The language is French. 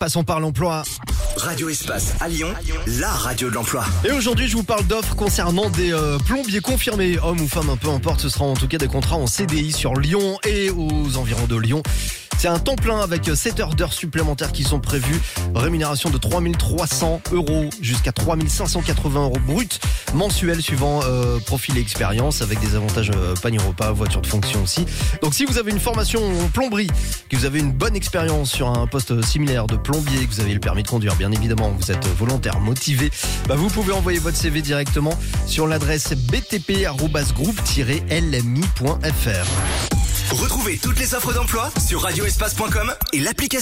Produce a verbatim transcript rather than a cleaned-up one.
Passons par l'emploi. Radio Espace à Lyon, la radio de l'emploi. Et aujourd'hui, je vous parle d'offres concernant des euh, plombiers confirmés, hommes ou femmes, peu importe. Ce sera en tout cas des contrats en C D I sur Lyon et aux environs de Lyon. C'est un temps plein avec sept heures d'heures supplémentaires qui sont prévues. Rémunération de trois mille trois cents euros jusqu'à trois mille cinq cent quatre-vingts euros brut mensuels suivant euh, profil et expérience, avec des avantages euh, panier repas, voiture de fonction aussi. Donc si vous avez une formation en plomberie, que vous avez une bonne expérience sur un poste similaire de plombier, que vous avez le permis de conduire, bien évidemment, vous êtes volontaire, motivé, bah vous pouvez envoyer votre C V directement sur l'adresse b t p arobase groupe tiret l m i point f r. Retrouvez toutes les offres d'emploi sur radio espace point com et l'application